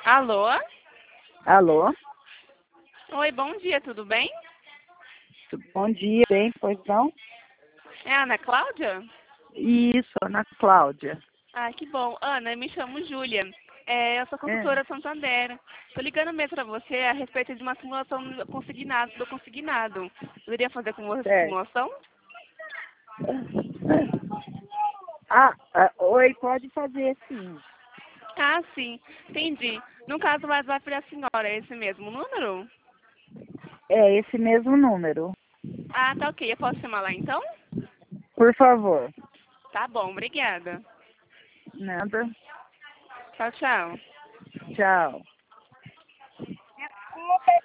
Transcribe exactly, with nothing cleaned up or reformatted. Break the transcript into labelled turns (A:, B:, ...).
A: Alô?
B: Alô?
A: Oi, bom dia, tudo bem?
B: Bom dia, bem, pois não?
A: É a Ana Cláudia?
B: Isso, Ana Cláudia.
A: Ah, que bom. Ana, eu me chamo Júlia. É, eu sou
B: É,
A: consultora Santander. Estou ligando mesmo para você a respeito de uma simulação do consignado. Do consignado. Poderia fazer com você essa
B: certo.
A: simulação?
B: Ah, ah, oi, pode fazer sim.
A: Ah, sim. Entendi. No caso, vai vai para a senhora, é esse mesmo número?
B: É esse mesmo número.
A: Ah, tá ok. Eu posso chamar lá então?
B: Por favor.
A: Tá bom, obrigada.
B: Nada.
A: Tchau, tchau.
B: Tchau.